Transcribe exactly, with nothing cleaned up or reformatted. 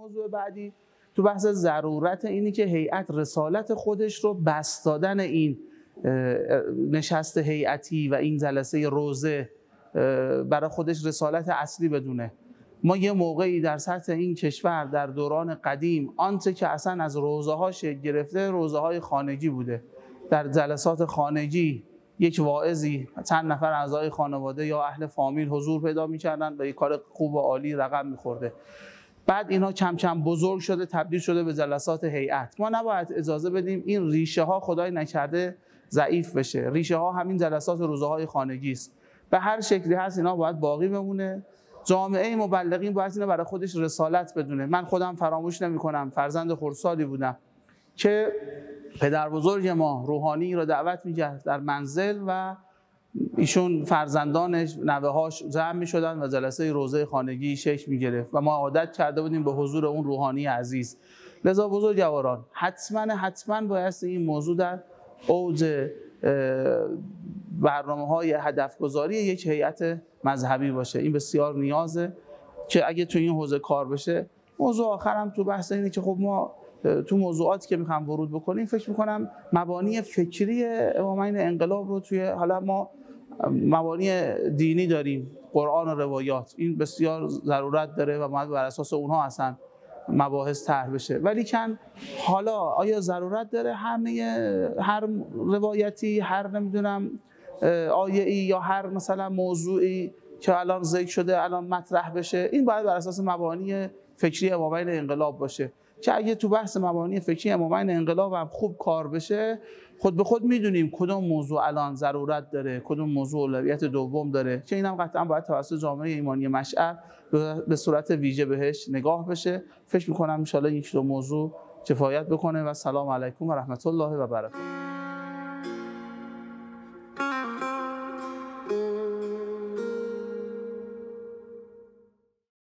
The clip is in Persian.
موضوع بعدی تو بحث ضرورت اینی که هیئت رسالت خودش رو بس دادن این نشست هیئتی و این جلسه روزه برای خودش رسالت اصلی بدونه. ما یه موقعی در سطح این کشور در دوران قدیم آنچه که اصلا از روزه ها شکل گرفته روزه های خانگی بوده. در جلسات خانگی یک واعظی چند نفر اعضای خانواده یا اهل فامیل حضور پیدا می‌کردن و یک کار خوب و عالی رقم می‌خورده. بعد اینا کم کم بزرگ شده، تبدیل شده به جلسات هیئت. ما نباید اجازه بدیم این ریشه ها خدای نکرده ضعیف بشه. ریشه ها همین جلسات روزه های خانگی است. به هر شکلی هست اینا باید باقی بمونه. جامعه مبلغین باید اینا برای خودش رسالت بدونه. من خودم فراموش نمی‌کنم فرزند خردسالی بودم که پدر بزرگ ما روحانی رو دعوت می‌کرد در منزل و ایشون فرزندانش نوه‌هاش جمع می‌شدن و جلسه روزه خانگی شکل می‌گرفت و ما عادت کرده بودیم به حضور اون روحانی عزیز. لذا بزرگواران حتما حتما باید این موضوع در اوج برنامه‌های هدف‌گذاری یک هیئت مذهبی باشه. این بسیار نیازه که اگه تو این حوزه کار بشه. موضوع آخرم تو بحث اینه که خب ما تو موضوعاتی که میخوام ورود بکنیم فکر میکنم مبانی فکری امامین انقلاب رو توی حالا ما مبانی دینی داریم، قرآن و روایات، این بسیار ضرورت داره و باید بر اساس اونها اصلا مباحث طرح بشه. ولی کن حالا آیا ضرورت داره همه هر روایتی، هر نمیدونم آیه‌ای یا هر مثلا موضوعی که الان ذکر شده الان مطرح بشه؟ این باید بر اساس مبانی فکری امامین انقلاب باشه که اگه تو بحث مبانی فکری امامین انقلاب هم خوب کار بشه خود به خود میدونیم کدوم موضوع الان ضرورت داره، کدوم موضوع اولویت دوم داره، که اینم قطعا باید توسط جامعه ایمانی مشعر به صورت ویژه بهش نگاه بشه. فکر میکنم ان شاءالله یک دو موضوع کفایت بکنه و سلام علیکم و رحمت الله و برکاته.